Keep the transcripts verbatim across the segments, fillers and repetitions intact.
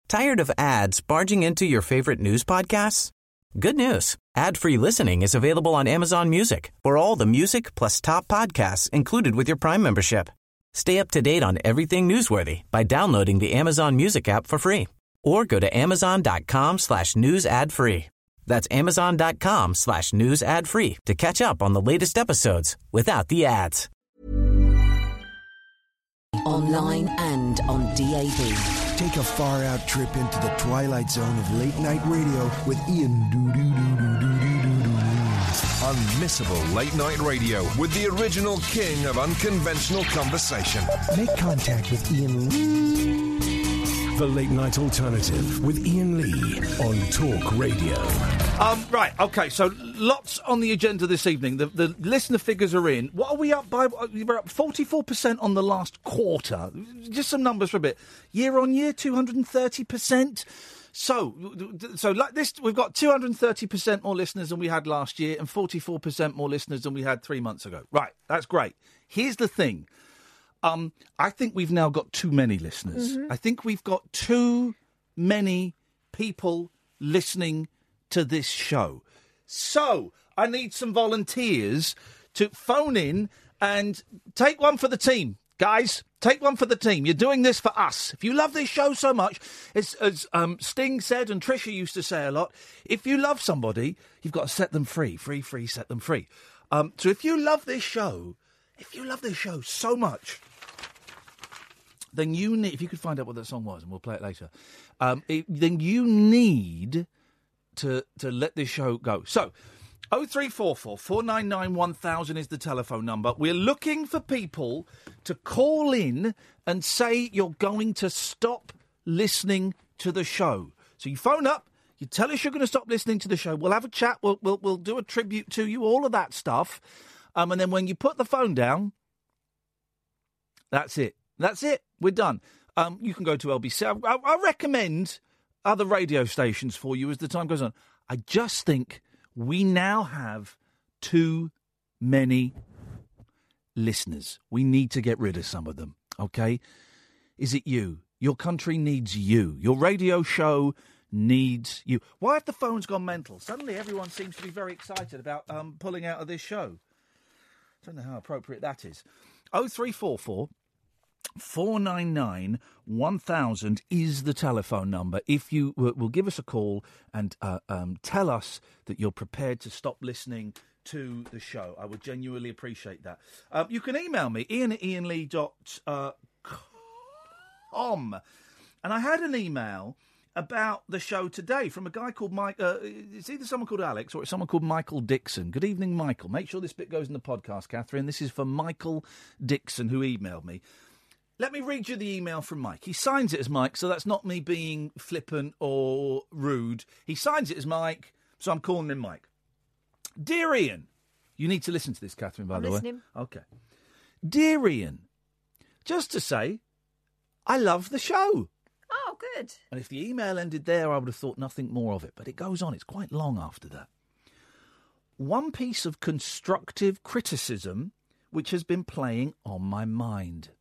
Tired of ads barging into your favorite news podcasts? Good news. Ad-free listening is available on Amazon Music for all the music plus top podcasts included with your Prime membership. Stay up to date on everything newsworthy by downloading the Amazon Music app for free or go to amazon.com slash news ad free. That's amazon.com slash news ad free to catch up on the latest episodes without the ads. Online and on D A B. Take a far-out trip into the twilight zone of late-night radio with Ian Doo-Doo-Doo-Doo-Doo-Doo-Doo. Unmissable late-night radio with the original king of unconventional conversation. Make contact with Ian Lee. The Late Night Alternative with Ian Lee on Talk Radio. Um, right, OK, so lots on the agenda this evening. The, the listener figures are in. What are we up by? We're up forty-four percent on the last quarter. Just some numbers for a bit. Year on year, two hundred thirty percent. So, so like this, we've got two hundred thirty percent more listeners than we had last year and forty-four percent more listeners than we had three months ago. Right, that's great. Here's the thing. Um, I think we've now got too many listeners. Mm-hmm. I think we've got too many people listening to this show. So, I need some volunteers to phone in and take one for the team. Guys, take one for the team. You're doing this for us. If you love this show so much, it's, as um, Sting said and Tricia used to say a lot, if you love somebody, you've got to set them free. Free, free, set them free. Um, so if you love this show, if you love this show so much, then you need, if you could find out what that song was, and we'll play it later, um, it, then you need to to let this show go. So, oh three four four, four nine nine, one thousand is the telephone number. We're looking for people to call in and say you're going to stop listening to the show. So you phone up, you tell us you're going to stop listening to the show. We'll have a chat, we'll we'll, we'll do a tribute to you, all of that stuff. Um, and then when you put the phone down, that's it. That's it. We're done. Um, you can go to L B C. I, I recommend other radio stations for you as the time goes on. I just think we now have too many listeners. We need to get rid of some of them, okay? Is it you? Your country needs you. Your radio show needs you. Why have the phones gone mental? Suddenly everyone seems to be very excited about um, pulling out of this show. I don't know how appropriate that is. oh three four four, four nine nine, one thousand is the telephone number. If you uh, will give us a call and uh, um, tell us that you're prepared to stop listening to the show, I would genuinely appreciate that. Um, you can email me, ian at ian lee dot com. And I had an email about the show today from a guy called Mike. Uh, it's either someone called Alex or it's someone called Michael Dixon. Good evening, Michael. Make sure this bit goes in the podcast, Catherine. This is for Michael Dixon, who emailed me. Let me read you the email from Mike. He signs it as Mike, so that's not me being flippant or rude. He signs it as Mike, so I'm calling him Mike. Dear Ian, you need to listen to this, Catherine, by I'm the listening. way. Okay. Dear Ian, just to say, I love the show. Oh, good. And if the email ended there, I would have thought nothing more of it. But it goes on. It's quite long after that. One piece of constructive criticism which has been playing on my mind.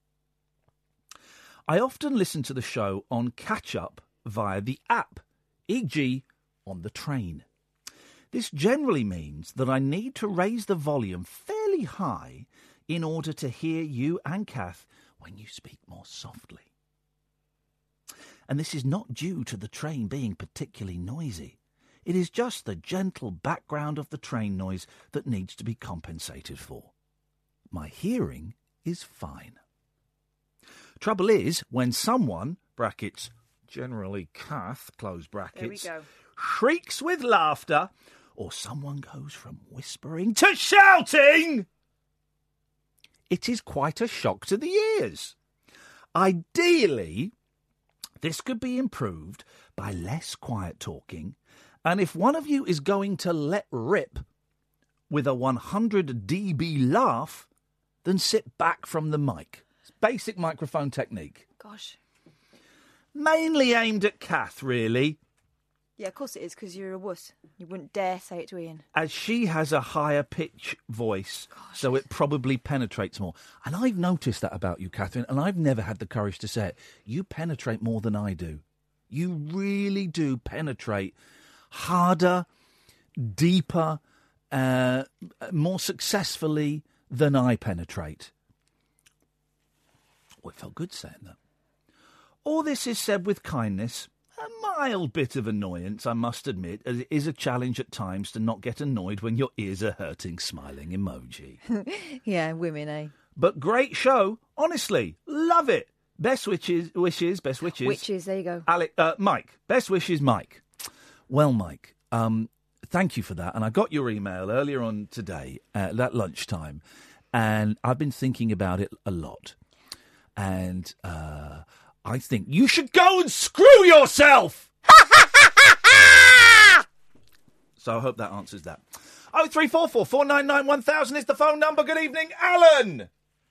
I often listen to the show on catch-up via the app, for example on the train. This generally means that I need to raise the volume fairly high in order to hear you and Kath when you speak more softly. And this is not due to the train being particularly noisy. It is just the gentle background of the train noise that needs to be compensated for. My hearing is fine. Trouble is, when someone, brackets, generally Kath, close brackets, There we go. shrieks with laughter, or someone goes from whispering to shouting, it is quite a shock to the ears. Ideally, this could be improved by less quiet talking, and if one of you is going to let rip with a one hundred decibel laugh, then sit back from the mic. It's basic microphone technique. Gosh. Mainly aimed at Kath, really, Yeah, of course it is, because you're a wuss. You wouldn't dare say it to Ian. as she has a higher pitch voice, Gosh. so it probably penetrates more. And I've noticed that about you, Catherine, and I've never had the courage to say it. You penetrate more than I do. You really do penetrate harder, deeper, uh, more successfully than I penetrate. Oh, it felt good saying that. All this is said with kindness. A mild bit of annoyance, I must admit, as it is a challenge at times to not get annoyed when your ears are hurting, smiling emoji. Yeah, women, eh? But great show, honestly, love it. Best wishes, wishes, best wishes. Witches, there you go. Alec, uh, Mike, best wishes, Mike. Well, Mike, um, thank you for that. And I got your email earlier on today at that lunchtime, and I've been thinking about it a lot. And uh, I think you should go and screw yourself. So I hope that answers that. Oh three four four four nine nine one thousand is the phone number. Good evening, Alan.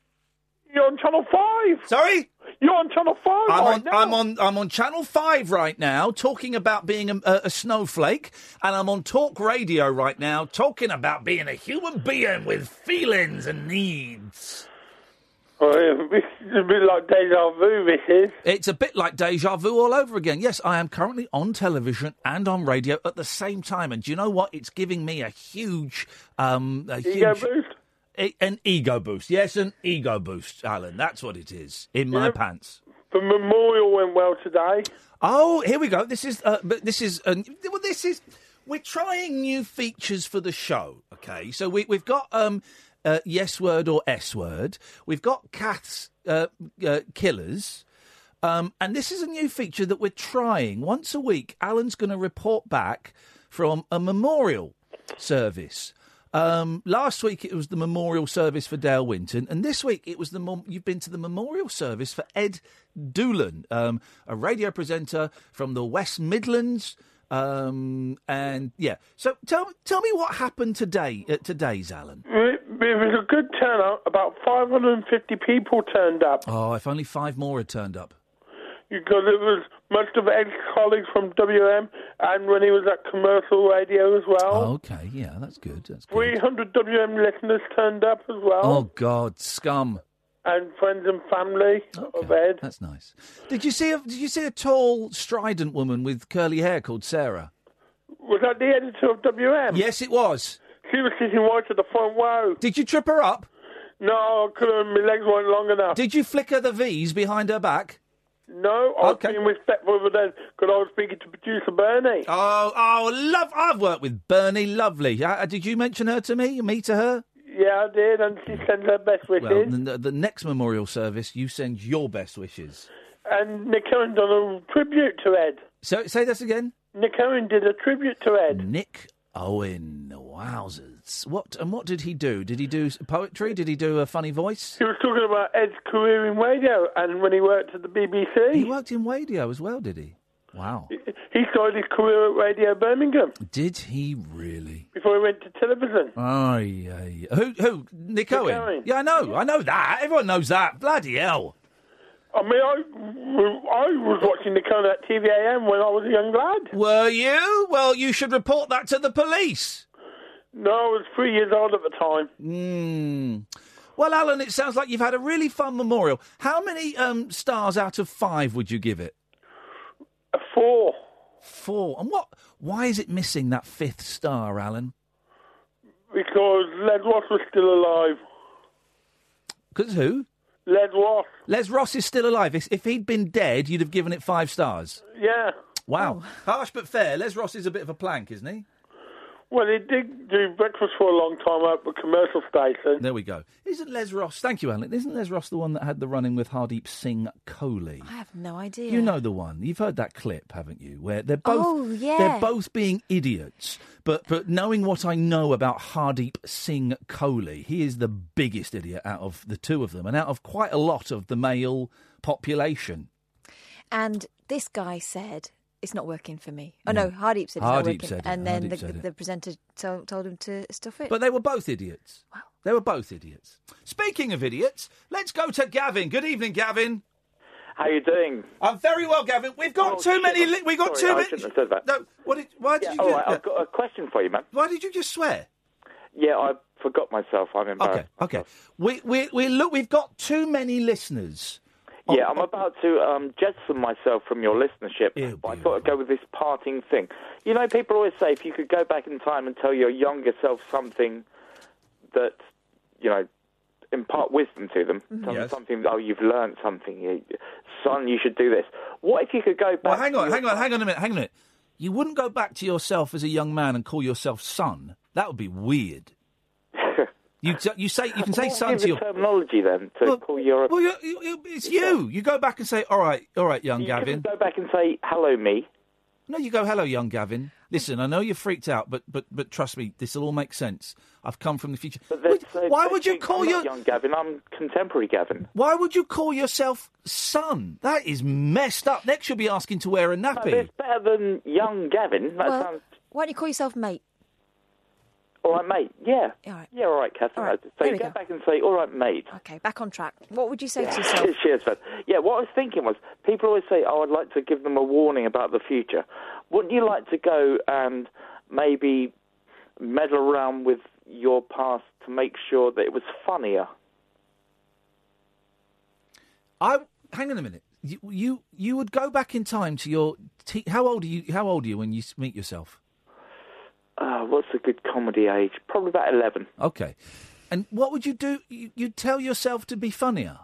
You're on Channel Five. Sorry, you're on Channel Five. I'm right on. now. I'm on. I'm on Channel Five right now, talking about being a, a, a snowflake, and I'm on Talk Radio right now, talking about being a human being with feelings and needs. Oh, it's a bit like deja vu, this is. It's a bit like deja vu all over again. Yes, I am currently on television and on radio at the same time, and do you know what? It's giving me a huge, um, a Ego huge, boost? A, an ego boost. Yes, an ego boost, Alan. That's what it is in my Yeah. pants. The memorial went well today. Oh, here we go. This is, uh, but this is, uh, well, this is. We're trying new features for the show. Okay, so we, we've got um, uh, yes word or S word. We've got Kath's uh, uh, killers. Um, and this is a new feature that we're trying. Once a week, Alan's going to report back from a memorial service. Um, last week, it was the memorial service for Dale Winton. And this week, it was the mem- you've been to the memorial service for Ed Doolan, um, a radio presenter from the West Midlands. Um, and, yeah. So tell, tell me what happened today at today's, Alan. It, it was a good turnout. About five hundred fifty people turned up. Oh, if only five more had turned up. Because it was most of Ed's colleagues from W M, and when he was at commercial radio as well. Oh, okay, yeah, that's good. That's good. three hundred W M listeners turned up as well. Oh, God, scum. And friends and family okay, of Ed. That's nice. Did you see a, Did you see a tall, strident woman with curly hair called Sarah? Was that the editor of W M? Yes, it was. She was sitting right at the front row. Did you trip her up? No, I couldn't. My legs weren't long enough. Did you flicker the V's behind her back? No, I was Okay. being respectful of then because I was speaking to producer Bernie. Oh, oh, love! I've worked with Bernie. Lovely. Uh, did you mention her to me? Me to her? Yeah, I did, and she sends her best wishes. Well, the, the next memorial service, you send your best wishes. And Nick Owen done a tribute to Ed. So, say this again. Nick Owen did a tribute to Ed. Nick Owen, wowzers! What and what did he do? Did he do poetry? Did he do a funny voice? He was talking about Ed's career in radio and when he worked at the B B C. He worked in radio as well, did he? Wow. He started his career at Radio Birmingham. Did he really? Before he went to television. Oh, yeah, yeah. Who? Who? Nick, Nick Owen? Owen. Yeah, I know. I know that. Everyone knows that. Bloody hell. I mean, I, I was watching Nick Owen at T V A M when I was a young lad. Were you? Well, you should report that to the police. No, I was three years old at the time. Hmm. Well, Alan, it sounds like you've had a really fun memorial. How many um, stars out of five would you give it? A four. Four. And what? Why is it missing that fifth star, Alan? Because Les Ross was still alive. Because who? Les Ross. Les Ross is still alive. If, if he'd been dead, you'd have given it five stars. Yeah. Wow. Harsh but fair. Les Ross is a bit of a plank, isn't he? Well, he did do breakfast for a long time at the commercial station. There we go. Isn't Les Ross... Thank you, Alan. Isn't Les Ross the one that had the run-in with Hardeep Singh Kohli? I have no idea. You know the one. You've heard that clip, haven't you? Where they're both... Oh, yeah. They're both being idiots. But, but knowing what I know about Hardeep Singh Kohli, he is the biggest idiot out of the two of them and out of quite a lot of the male population. And this guy said... It's not working for me. Oh, no, Hardeep said it's not Hardeep working. said it. And then Hardeep the, said it. the presenter told, told him to stuff it. But they were both idiots. Wow. They were both idiots. Speaking of idiots, let's go to Gavin. Good evening, Gavin. How you doing? I'm very well, Gavin. We've got Oh, too shit. many... Li- we've got Sorry, too I many... shouldn't have said that. No, what did, why did Yeah, you... all ju- right, I've got a question for you, man. Why did you just swear? Yeah, I forgot myself. I'm embarrassed. Okay, okay. We, we, we, look, we've got too many listeners. Yeah, I'm about to um, jettison myself from your listenership, but I thought I'd go with this parting thing. You know, people always say if you could go back in time and tell your younger self something that, you know, impart wisdom to them, tell them Yes. something, oh, you've learned something, you, son, you should do this. What if you could go back... Well, hang on, to hang on, hang on a minute, hang on a minute. You wouldn't go back to yourself as a young man and call yourself son. That would be weird. You t- you say you can say What son is to the your terminology then to well, call your... Well, you, you, it's you. You go back and say, all right, all right, young you Gavin. go back and say, hello, me. No, you go, hello, young Gavin. Listen, I know you're freaked out, but but but trust me, this will all make sense. I've come from the future. But that's, uh, Why that's would you big- call I'm your not young Gavin? I'm contemporary Gavin. Why would you call yourself son? That is messed up. Next, you'll be asking to wear a No, nappy. it's better than young Gavin. That Well, sounds... why don't you call yourself mate? All right, mate. Yeah. All right. Yeah, all right, Catherine. All right, So there you we go go. back and say, all right, mate. Okay, back on track. What would you say to yourself? Cheers, man. Yeah, what I was thinking was, people always say, oh, I'd like to give them a warning about the future. Wouldn't you like to go and maybe meddle around with your past to make sure that it was funnier? I hang on a minute. You you, you would go back in time to your. Te- how old are you? How old are you when you s- meet yourself? Uh, what's a good comedy age? Probably about eleven. Okay, and what would you do? You, you'd tell yourself to be funnier.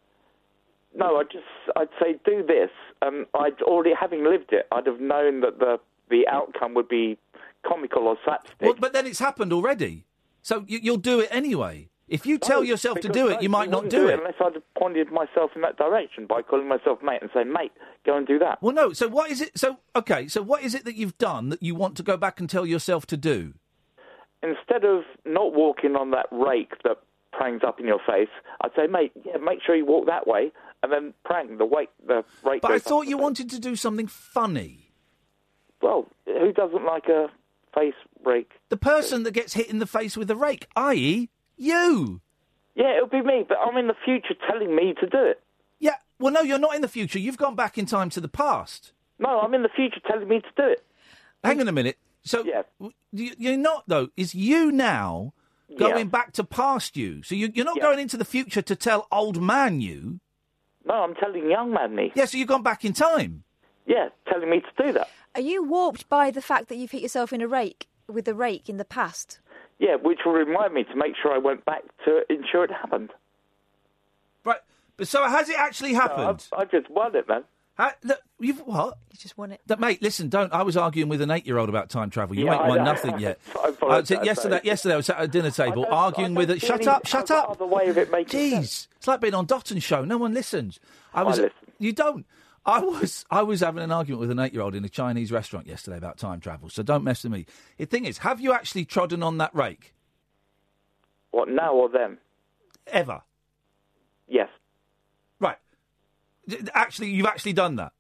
No, I'd just, I'd say do this. Um, I'd already, having lived it, I'd have known that the the outcome would be comical or slapstick. Well, but then it's happened already, so you, you'll do it anyway. If you tell No, yourself to because do it, no, you might not wouldn't do it. unless I'd have pointed myself in that direction by calling myself mate and saying, mate, go and do that. Well, no. So what is it? So okay. So what is it that you've done that you want to go back and tell yourself to do? Instead of not walking on that rake that prangs up in your face, I'd say, mate, yeah, make sure you walk that way, and then prang the weight, the rake. But I goes up thought the you face. wanted to do something funny. Well, who doesn't like a face rake? The person that gets hit in the face with a rake, that is, you. Yeah, it'll be me, but I'm in the future telling me to do it. Yeah. Well, no, you're not in the future. You've gone back in time to the past. No, I'm in the future telling me to do it. Hang on a minute. So Yeah. w- you- you're not though. Is you now going Yeah. back to past you? So you, you're not Yeah. going into the future to tell old man you. No, I'm telling young man me. Yeah. So you've gone back in time. Yeah, telling me to do that. Are you warped by the fact that you've hit yourself in a rake with a rake in the past? Yeah, which will remind me to make sure I went back to ensure it happened. Right. But so has it actually happened? No, I, I just won it, man. Ha- look, you've what? You just won it. That, mate, listen, don't. I was arguing with an eight-year-old about time travel. You Yeah, ain't I won know. nothing yet. I I apologise, was- yesterday, mate. yesterday I was at a dinner table I don't- arguing I with don't it. see Shut any up! Shut other- up! other way of it making Jeez, sense. it's like being on Dotton's show. No one listens. I was. listen. You don't. I was. I was having an argument with an eight-year-old in a Chinese restaurant yesterday about time travel. So don't mess with me. The thing is, have you actually trodden on that rake What, now or then? ever? Yes. Right. D- Actually, you've actually done that.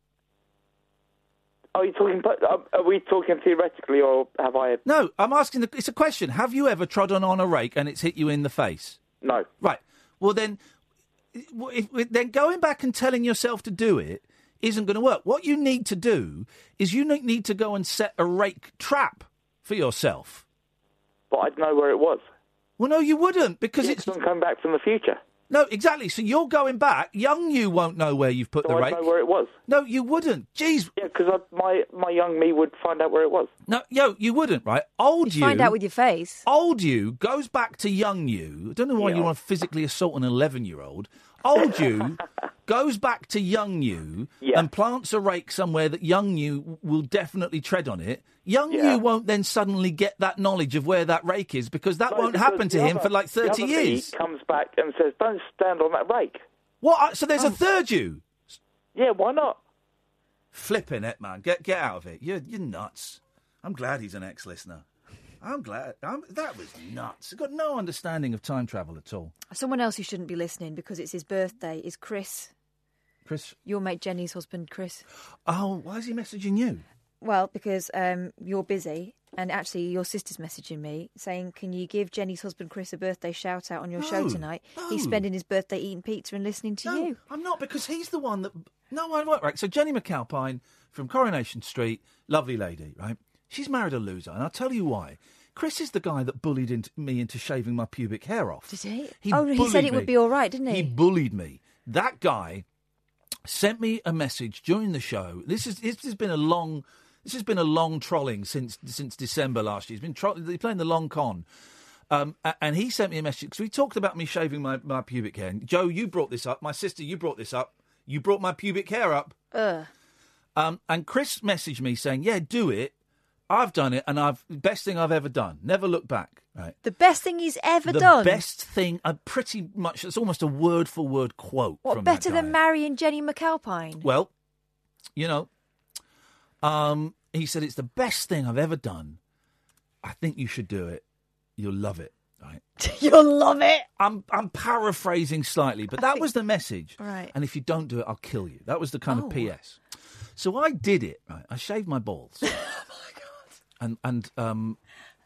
Are you talking? Are we talking theoretically, or have I? No, I'm asking. The, it's a question. Have you ever trodden on a rake and it's hit you in the face? No. Right. Well, then, if, if- then going back and telling yourself to do it isn't going to work. What you need to do is you ne- need to go and set a rake trap for yourself. But I'd know where it was. Well, no, you wouldn't because Yeah, it's 'cause I'm coming back from the future. no, exactly. So you're going back. Young you won't know where you've put So the I'd rake. know where it was. No, you wouldn't. Jeez. Yeah, because my my young me would find out where it was. No, yo, you wouldn't. Right? Old you. Find out with your face. Old you goes back to young you. I don't know why Yeah. you want to physically assault an eleven-year-old. Old you goes back to young you Yeah. and plants a rake somewhere that young you will definitely tread on it. Young Yeah. you won't then suddenly get that knowledge of where that rake is because that No, won't because happen to the him other- for like the thirty other me years. comes back and says, "Don't stand on that rake." What? So Oh. there's a third you? Yeah, why not? Flipping it, man. Get get out of it. You're, you're nuts. I'm glad he's an ex-listener. I'm glad. I'm, that was nuts. I've got no understanding of time travel at all. Someone else who shouldn't be listening because it's his birthday is Chris. Chris? Your mate Jenny's husband, Chris. Oh, why is he messaging you? Well, because um, you're busy, and actually your sister's messaging me saying, can you give Jenny's husband Chris a birthday shout-out on your show No, tonight? no. He's spending his birthday eating pizza and listening to No, you. I'm not, because he's the one that... No, I won't. Right, so Jenny McAlpine from Coronation Street, lovely lady, right? She's married a loser, and I'll tell you why. Chris is the guy that bullied into, me into shaving my pubic hair off. Did he? He oh, he bullied said it me. would be all right, didn't he? He bullied me. That guy sent me a message during the show. This is this has been a long, this has been a long trolling since since December last year. He's been tro- he's playing the long con, um, and he sent me a message because we talked about me shaving my, my pubic hair. And Joe, you brought this up. My sister, you brought this up. You brought my pubic hair up. Ugh. Um, and Chris messaged me saying, "Yeah, do it. I've done it, and I've best thing I've ever done. Never look back." Right. The best thing he's ever the done. The best thing, uh, pretty much. It's almost a word for word quote. What, from better that guy. than marrying Jenny McAlpine? Well, you know, um, he said it's the best thing I've ever done. I think you should do it. You'll love it. Right. You'll love it. I'm I'm paraphrasing slightly, but I that think- was the message. Right. And if you don't do it, I'll kill you. That was the kind Oh. of P S. So I did it. Right. I shaved my balls. Oh my god. And and um.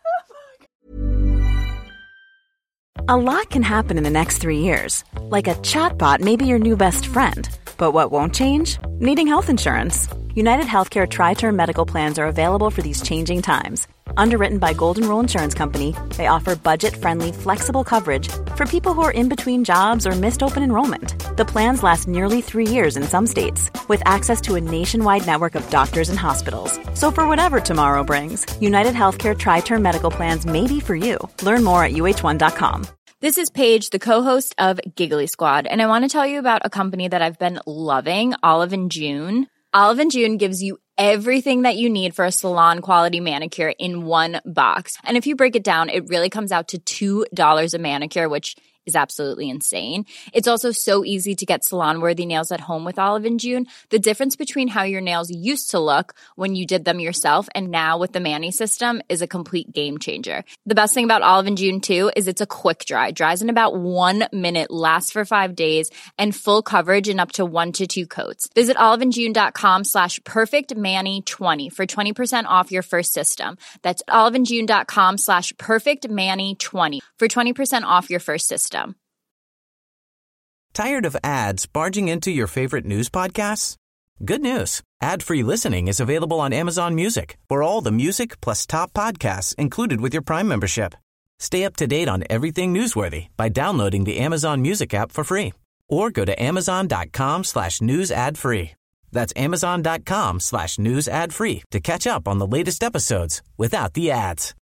A lot can happen in the next three years. Like a chatbot may be your new best friend. But what won't change? Needing health insurance. United Healthcare Tri-Term Medical Plans are available for these changing times. Underwritten by Golden Rule Insurance Company, they offer budget-friendly, flexible coverage for people who are in between jobs or missed open enrollment. The plans last nearly three years in some states, with access to a nationwide network of doctors and hospitals. So for whatever tomorrow brings, United Healthcare Tri-Term Medical Plans may be for you. Learn more at U H one dot com. This is Paige, the co-host of Giggly Squad, and I want to tell you about a company that I've been loving, Olive and June. Olive and June gives you everything that you need for a salon-quality manicure in one box. And if you break it down, it really comes out to two dollars a manicure, which is absolutely insane. It's also so easy to get salon-worthy nails at home with Olive and June. The difference between how your nails used to look when you did them yourself and now with the Mani system is a complete game changer. The best thing about Olive and June, too, is it's a quick dry. Dries in about one minute, lasts for five days, and full coverage in up to one to two coats. Visit oliveandjune.com slash perfectmani20 for twenty percent off your first system. That's oliveandjune.com slash perfectmani20 for twenty percent off your first system. Tired of ads barging into your favorite news podcasts? Good news. Ad-free listening is available on Amazon Music for all the music plus top podcasts included with your Prime membership. Stay up to date on everything newsworthy by downloading the Amazon Music app for free or go to amazon.com slash news ad free. That's amazon.com slash news ad free to catch up on the latest episodes without the ads.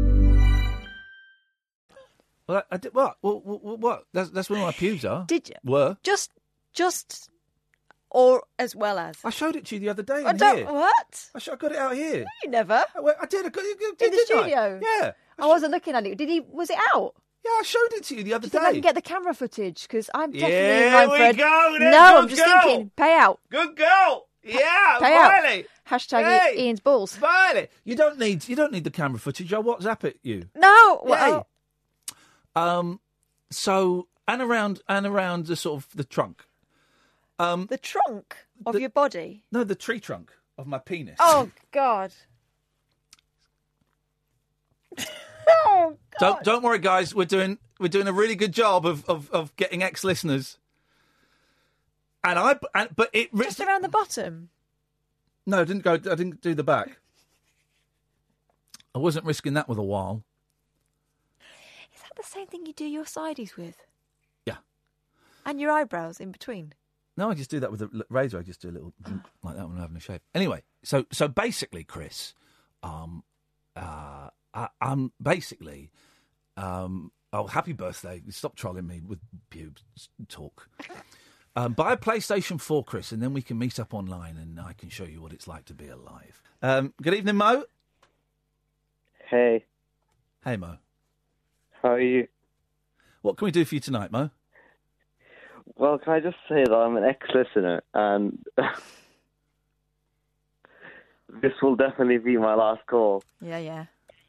Well, I, I did, what? What? What? what? That's, that's where my pubes are. Did you? Were. Just, just, or as well as. I showed it to you the other day. I in don't. here. What? I, sh- I got it out here. No, you never. I, went, I did. I got it In the didn't I? studio. Yeah. I wasn't looking at it. Did he? Was it out? Yeah, I showed it to you the other Do you think I day. can get the camera footage? Because I'm definitely Yeah, in line we for a... go, then. No, Good I'm just girl. thinking. Pay out. Good girl. Yeah, Pay out. Riley. Hashtag Hey. Ian's balls. Riley. You don't need. You don't need the camera footage. I'll WhatsApp it you. No. Hey. Well, Um. So and around and around the sort of the trunk. Um. the trunk of The- your body. No, the tree trunk of my penis. Oh God. Oh God. Don't don't worry, guys. We're doing we're doing a really good job of of, of getting ex-listeners. And I and, but it Just around the bottom. no, I didn't go. I didn't do the back. I wasn't risking that with a while. Is that the same thing you do your sideys with? Yeah. And your eyebrows in between. No, I just do that with a l- razor. I just do a little like that when I'm having a shave. Anyway, so so basically, Chris, um, uh, I, I'm basically, um, oh, happy birthday! Stop trolling me with pubes talk. Um, buy a PlayStation four, Chris, and then we can meet up online, and I can show you what it's like to be alive. Um, good evening, Mo. Hey. Hey, Mo. How are you? What can we do for you tonight, Mo? Well, can I just say that I'm an ex-listener, and this will definitely be my last call. Yeah, yeah.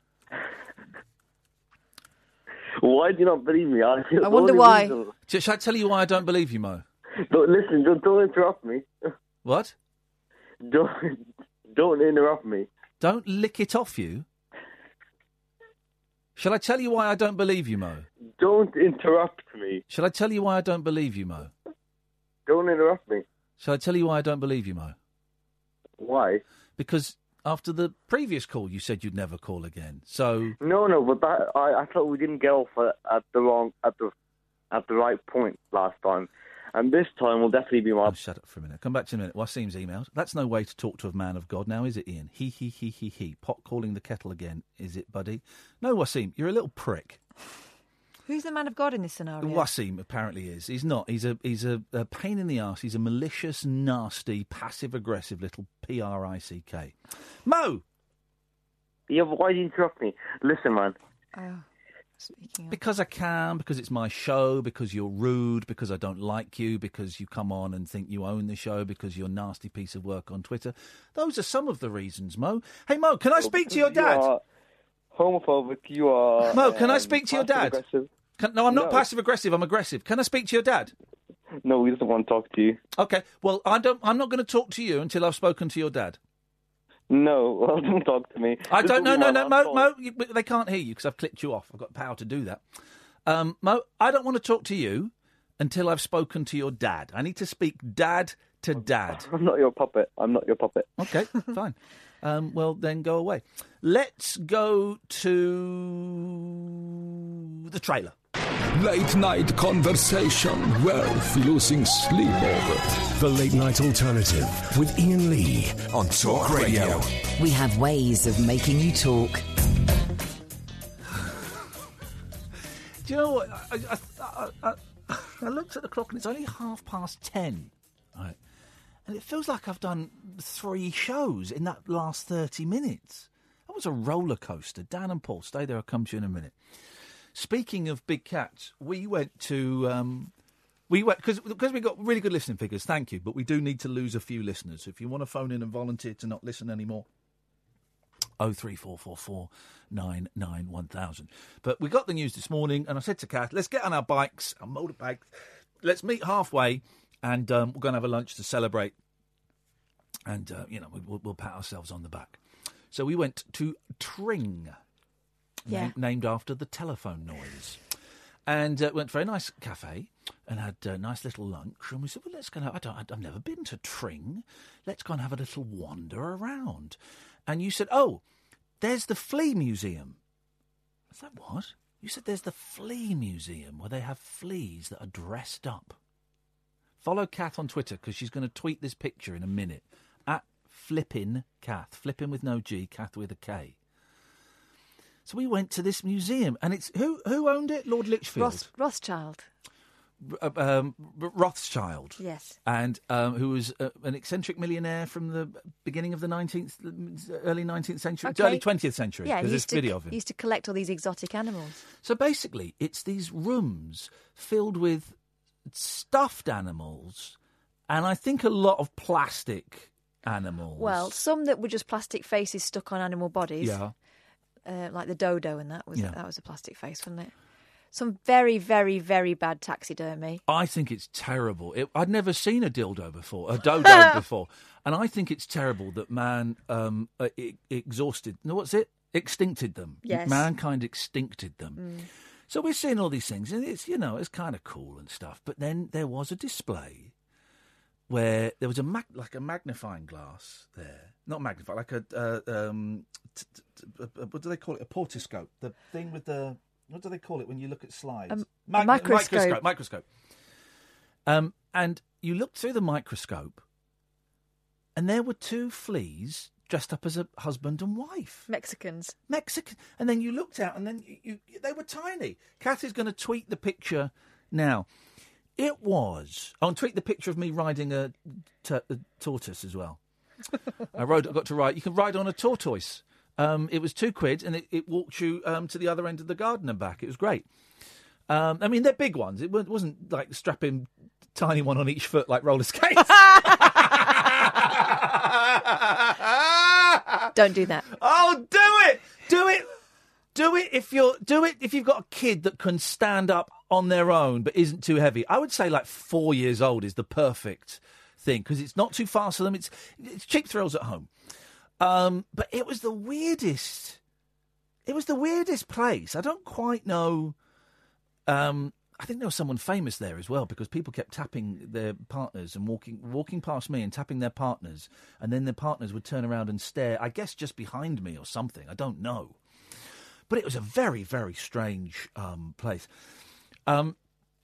Why do you not believe me? I, I wonder why. Reason... Shall I tell you why I don't believe you, Mo? Don't, listen, don't, don't interrupt me. What? Don't, don't interrupt me. Don't lick it off you? Shall I tell you why I don't believe you, Mo? Don't interrupt me. Shall I tell you why I don't believe you, Mo? Don't interrupt me. Shall I tell you why I don't believe you, Mo? Why? Because after the previous call, you said you'd never call again. So No, no, but that I, I thought we didn't get off at, at the wrong at the at the right point last time, and this time will definitely be my... Oh, shut up for a minute. Come back to a minute. Wasim's emailed. That's no way to talk to a man of God now, is it, Ian? He, he, he, he, he. Pot calling the kettle again, is it, buddy? No, Wasim, you're a little prick. Who's the man of God in this scenario? Wasim apparently is. He's not. He's a he's a, a pain in the arse. He's a malicious, nasty, passive-aggressive little P R I C K. Mo! Yeah, but why do you interrupt me? Listen, man. Oh, speaking of... Because I can, because it's my show, because you're rude, because I don't like you, because you come on and think you own the show, because you're a nasty piece of work on Twitter. Those are some of the reasons, Mo. Hey, Mo, can I speak to your dad? You are homophobic. You are... Mo, can um, I speak to your dad? Aggressive. Can, no, I'm not No. passive-aggressive. I'm aggressive. Can I speak to your dad? No, he doesn't want to talk to you. Okay. Well, I don't. I'm not going to talk to you until I've spoken to your dad. No, well, don't talk to me. I This don't. will No, be no, my no, last Mo. call. Mo, you, they can't hear you because I've clicked you off. I've got the power to do that. Um, Mo, I don't want to talk to you until I've spoken to your dad. I need to speak dad to dad. I'm not your puppet. I'm not your puppet. Okay, fine. Um, well, then go away. Let's go to the trailer. Late night conversation worth losing sleep over. The Late Night Alternative with Ian Lee on Talk Radio. We have ways of making you talk. Do you know what? I, I, I, I, I looked at the clock and it's only half past ten. Right. And it feels like I've done three shows in that last thirty minutes. That was a roller coaster. Dan and Paul, stay there, I'll come to you in a minute. Speaking of big cats, we went to... Um, we went because because we got really good listening figures, thank you, but we do need to lose a few listeners. If you want to phone in and volunteer to not listen anymore, oh three four four four nine nine one thousand. But we got the news this morning, and I said to Kath, let's get on our bikes, our motorbikes, let's meet halfway, and um, we're going to have a lunch to celebrate, and, uh, you know, we'll, we'll pat ourselves on the back. So we went to Tring, Yeah. na- named after the telephone noise, and uh, went to a very nice cafe and had a nice little lunch, and we said, well, let's go, I don't, I've never been to Tring, let's go and have a little wander around. And you said, oh, there's the Flea Museum. I said, what? You said there's the Flea Museum where they have fleas that are dressed up. Follow Kath on Twitter because she's going to tweet this picture in a minute. At Flippin' Kath. Flippin' with no G, Kath with a K. So we went to this museum, and it's... Who who owned it? Lord Lichfield? Roth, Rothschild. R- um, R- Rothschild. Yes. And um, who was uh, an eccentric millionaire from the beginning of the nineteenth, early nineteenth century, Okay. early twentieth century. Yeah, There's he this used to, video of him. he used to collect all these exotic animals. So basically, it's these rooms filled with stuffed animals, and I think a lot of plastic animals. Well, some that were just plastic faces stuck on animal bodies. Yeah. Uh, like the dodo and that was Yeah. that was a plastic face, wasn't it? Some very, very, very bad taxidermy. I think it's terrible. It, I'd never seen a dildo before, a dodo before, and I think it's terrible that man um, uh, e- exhausted. No, what's it? Extincted them. Yes. Mankind extincted them. Mm. So we're seeing all these things, and it's, you know, it's kind of cool and stuff. But then there was a display where there was a mag- like a magnifying glass there, not magnifying, like a uh, um, t- t- t- uh, what do they call it? A portoscope. The thing with the what do they call it when you look at slides? Um, Mag- a microscope. Microscope. Microscope. Um, and you looked through the microscope, and there were two fleas dressed up as a husband and wife. Mexicans. Mexican. And then you looked out, and then you, you they were tiny. Kathy's going to tweet the picture now. It was. I'll tweet the picture of me riding a, t- a tortoise as well. I rode. I got to ride. You can ride on a tortoise. Um, it was two quid, and it, it walked you um, to the other end of the garden and back. It was great. Um, I mean, they're big ones. It wa- wasn't like strapping tiny one on each foot like roller skates. Don't do that. Oh, do it! Do it! Do it if you're do it if you've got a kid that can stand up on their own but isn't too heavy. I would say like four years old is the perfect thing because it's not too fast for them. It's it's cheap thrills at home. Um, but it was the weirdest. It was the weirdest place. I don't quite know. Um, I think there was someone famous there as well because people kept tapping their partners and walking walking past me and tapping their partners, and then their partners would turn around and stare. I guess just behind me or something. I don't know. But it was a very, very strange um, place. Um,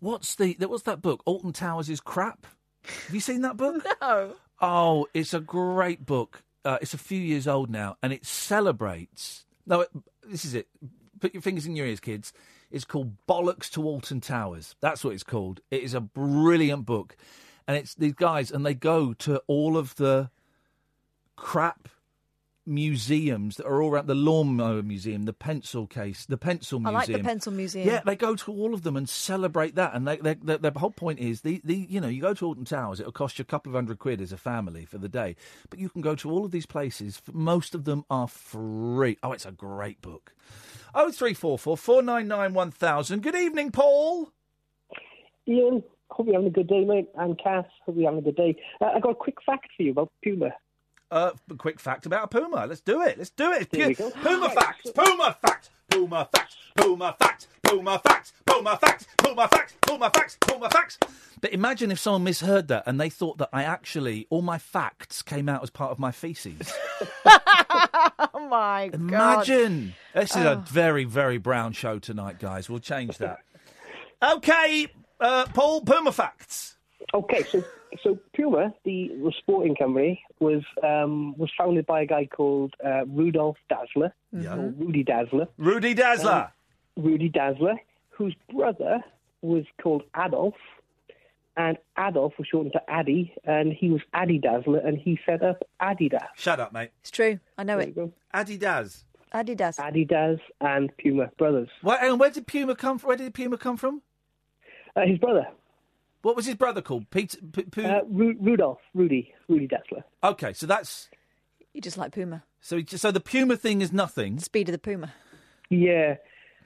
What's the what's that book? Alton Towers is crap. Have you seen that book? No. Oh, it's a great book. Uh, it's a few years old now, and it celebrates. No, it, this is it. Put your fingers in your ears, kids. It's called Bollocks to Alton Towers. That's what it's called. It is a brilliant book, and it's these guys, and they go to all of the crap museums that are all around, the lawnmower museum, the pencil case, the pencil I museum. like the pencil museum. Yeah, they go to all of them and celebrate that. And they, they, they, the whole point is, the, the you know, you go to Alton Towers, it'll cost you a couple of hundred quid as a family for the day. But you can go to all of these places. Most of them are free. Oh, it's a great book. oh three four four, four nine nine, one thousand. Good evening, Paul. Ian, hope you're having a good day, mate. And Cass, hope you're having a good day. Uh, I got a quick fact for you about Puma. Uh, a quick fact about a puma. Let's do it. Let's do it. There we Puma, go. Puma facts. Puma facts. Puma facts. Puma facts. Puma facts. Puma facts. Puma facts. Puma facts. Puma facts. But imagine if someone misheard that and they thought that I actually, all my facts came out as part of my feces. Oh, my God. Imagine. This is Oh. a very, very brown show tonight, guys. We'll change that. Okay, uh, Paul, Puma facts. Okay, so so Puma, the, the sporting company, was um, was founded by a guy called uh, Rudolph Dassler, Yeah. or Rudy Dassler. Rudy Dassler. Um, Rudy Dassler, whose brother was called Adolf, and Adolf was shortened to Addy, and he was Addy Dassler, and he set up Adidas. Shut up, mate. It's true. I know There it. you go. Adidas. Adidas. Adidas and Puma brothers. What, and where did Puma come from? Where did Puma come from? Uh, his brother. What was his brother called? Peter. P- P- Uh, Ru- Rudolph, Rudy, Rudy Dassler. okay, so that's You just like Puma. so. he- So the Puma thing is nothing. Speed of the Puma. Yeah.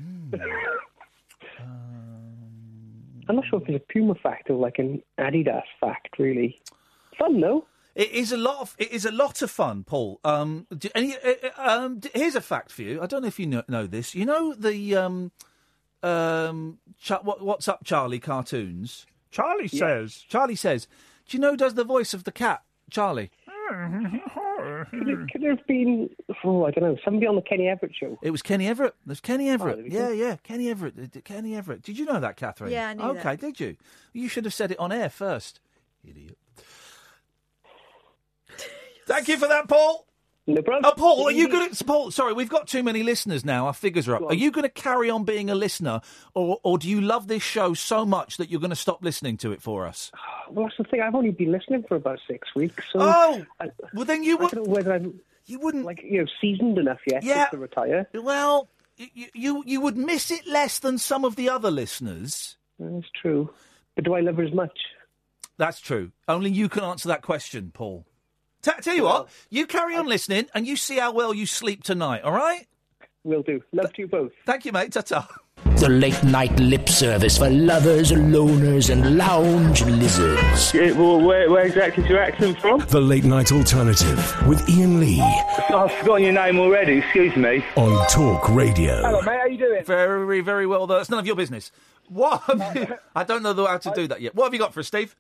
I'm not sure if it's a Puma fact or like an Adidas fact, really. Fun, though. It is a lot of it is a lot of fun, Paul. Um, do, any, uh, uh, um, d- here's a fact for you. I don't know if you know, know this. You know the um, um, Ch- what, What's Up, Charlie cartoons. Charlie Yeah. says. Charlie says. Do you know who does the voice of the cat, Charlie? Could it, could it have been, oh, I don't know, somebody on the Kenny Everett show? It was Kenny Everett. There's Kenny Everett. there we yeah, go. yeah, Kenny Everett. Uh, d- Kenny Everett. Did you know that, Catherine? Yeah, I knew Okay, that. did you? You should have said it on air first. Idiot. Thank you for that, Paul. No problem. Oh, Paul, are you going to... Paul, sorry, we've got too many listeners now. Our figures are up. Go Are on. you going to carry on being a listener, or, or do you love this show so much that you're going to stop listening to it for us? Well, that's the thing. I've only been listening for about six weeks. So Oh! I, Well, then you I would... don't know whether I'm You wouldn't... like you know seasoned enough yet Yeah. to retire. Well, you, you, you would miss it less than some of the other listeners. That's true. But do I love her as much? That's true. Only you can answer that question, Paul. T- tell you what, you carry on listening and you see how well you sleep tonight, all right? Will do. Love to you both. Thank you, mate. Ta-ta. The late night lip service for lovers, loners, and lounge lizards. Yeah, well, where, where exactly is your accent from? The Late Night Alternative with Ian Lee I've forgotten your name already, excuse me. on Talk Radio. Hello, mate, how you doing? Very, very well. That's none of your business. What? Have you... I don't know how to do that yet. What have you got for us, Steve?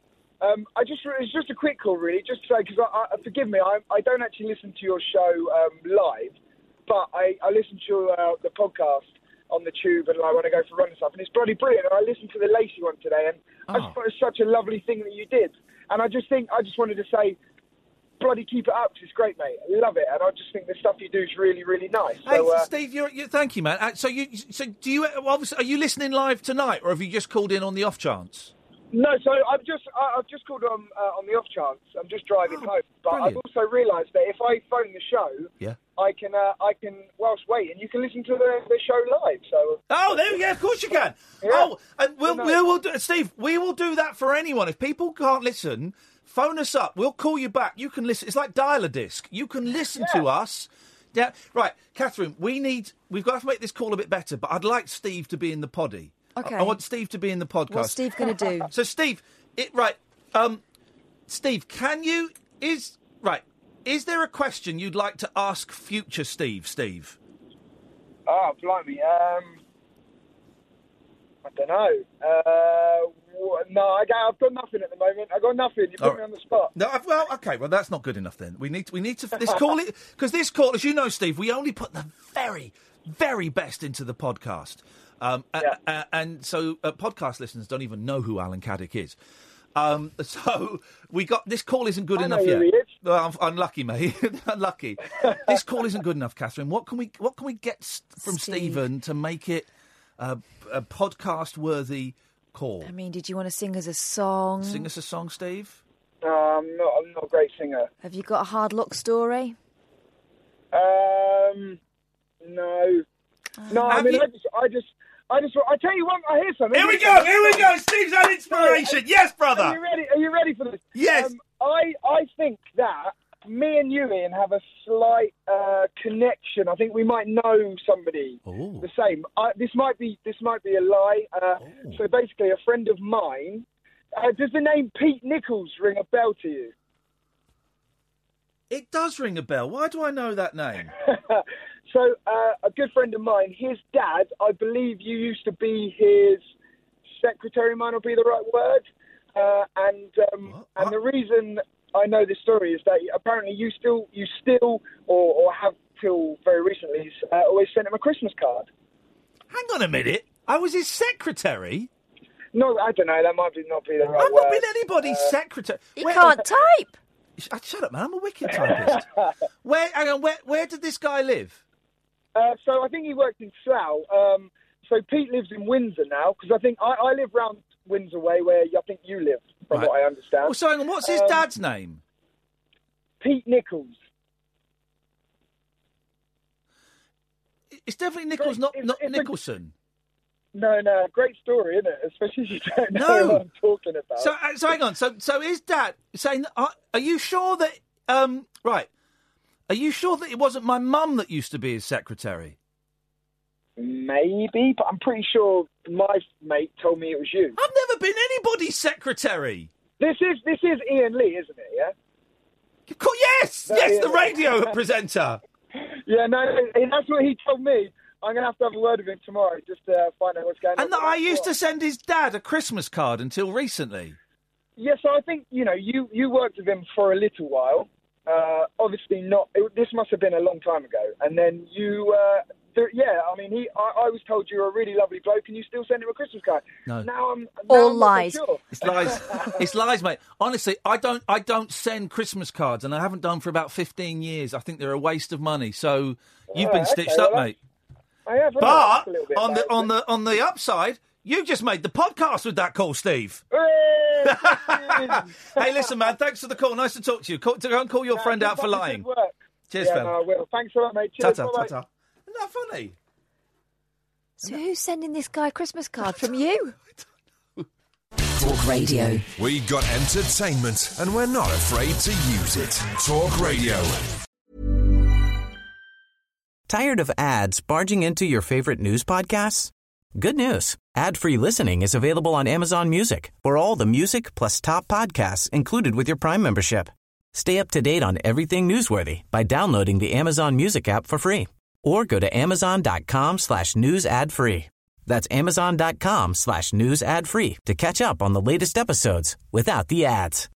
Um, I just it's just a quick call, really, just to say, because I, I, forgive me, I, I don't actually listen to your show um, live, but I, I listen to uh, the podcast on the tube and like when I go for run and stuff, and it's bloody brilliant. And I listened to the Lacey one today, and I just Oh. thought it was such a lovely thing that you did. And I just think I just wanted to say, bloody keep it up, 'cause it's great, mate. I love it, and I just think the stuff you do is really, really nice. Hey, So, uh, Steve, you're, you thank you, man. Uh, so you, so do you? Obviously, are you listening live tonight, or have you just called in on the off chance? No, so I've just I- I've just called on uh, on the off chance. I'm just driving home, but brilliant. I've also realised that if I phone the show, Yeah. I can uh, I can whilst waiting, you can listen to the, the show live. So Oh, there, yeah, of course you can. Yeah. Oh, and we'll, No. we will do, Steve, we will do that for anyone. If people can't listen, phone us up. We'll call you back. You can listen. It's like dial-a-disc. You can listen to us. Yeah, right, Catherine, we need, we've got to make this call a bit better, but I'd like Steve to be in the poddy. Okay. I, I want Steve to be in the podcast. What's Steve going to do? So, Steve, it, right, um, Steve, can you, is, right, is there a question you'd like to ask future Steve, Steve? oh, blimey, um, I don't know. Uh, wh- no, I got, I've got nothing at the moment. I got nothing. You put All me right. on the spot. No, I've- well, okay, well, that's not good enough then. We need, we need to, this call, because this call, as you know, Steve, we only put the very, very best into the podcast. Um, Yeah. a- a- and so uh, podcast listeners don't even know who Alan Caddick is. Um, so we got this call isn't good I know enough who yet. he is. Well, I'm unlucky, mate. Unlucky. This call isn't good enough, Catherine. What can we what can we get s- from Steve. Stephen to make it uh, a podcast worthy call? I mean, did you want to sing us a song? Sing us a song, Steve. No, I'm not. I'm not a great singer. Have you got a hard luck story? Um, no, no. I Have mean, you- I just, I just, I just. I tell you what. I hear something. Here we go. Here we go. Steve's had inspiration. Yes, brother. Are you ready? Are you ready for this? Yes. Um, I, I think that me and you, Ian, have a slight uh, connection. I think we might know somebody Ooh. the same. I, this might be, this might be a lie. Uh, so basically, a friend of mine. Uh, does the name Pete Nichols ring a bell to you? It does ring a bell. Why do I know that name? So, uh, a good friend of mine, his dad, I believe you used to be his secretary, might not be the right word. Uh, and um, and the reason I know this story is that apparently you still, you still, or, or have till very recently, uh, always sent him a Christmas card. Hang on a minute. I was his secretary? No, I don't know. That might be not be the right I've word. not been anybody's Uh, secretary. You can't type. Sh- Shut up, man. I'm a wicked typist. where, hang on, where, where did this guy live? Uh, so I think he worked in Slough. Um, so Pete lives in Windsor now, because I think I, I live round Windsor way, where I think you live, from Right. what I understand. Well, so hang on, what's his Um, dad's name? Pete Nichols. It's definitely Nichols, not, it's- not it's a- Nicholson. No, no, great story, isn't it? Especially if you don't know No. what I'm talking about. So, uh, so hang on. So, so his dad saying, uh, "Are you sure that? Um, right? Are you sure that it wasn't my mum that used to be his secretary?" Maybe, but I'm pretty sure my mate told me it was you. I've never been anybody's secretary. This is this is Ian Lee, isn't it? Yeah. Of course, yes, No, yes, yeah. the radio presenter. Yeah, no, and that's what he told me. I'm going to have to have a word with him tomorrow just to uh, find out what's going on. And that I used to send his dad a Christmas card until recently. Yeah, so I think, you know, you, you worked with him for a little while. Uh, obviously not. It, this must have been a long time ago. And then you, uh, there, yeah, I mean, he. I, I was told you were a really lovely bloke and you still send him a Christmas card. No. Now I'm. Now All I'm not so lies. sure. It's lies. It's lies, mate. Honestly, I don't. I don't send Christmas cards, and I haven't done for about fifteen years. I think they're a waste of money. So you've been Right, stitched okay, up, well, mate. I have. But a little bit on the embarrassing. on the on the upside, you just made the podcast with that call, Steve. Hey, listen, man. Thanks for the call. Nice to talk to you. Call, to go and call your friend out for lying. Good work. Cheers, yeah, fam. no, I will. Thanks a lot, mate. Cheers. Ta-ta, bye-bye. ta-ta. Isn't that funny? So who's sending this guy a Christmas card from you? Talk Radio. We got entertainment, and we're not afraid to use it. Talk Radio. Tired of ads barging into your favorite news podcasts? Good news. Ad-free listening is available on Amazon Music for all the music plus top podcasts included with your Prime membership. Stay up to date on everything newsworthy by downloading the Amazon Music app for free or go to amazon.com slash news ad free. That's amazon.com slash news ad free to catch up on the latest episodes without the ads.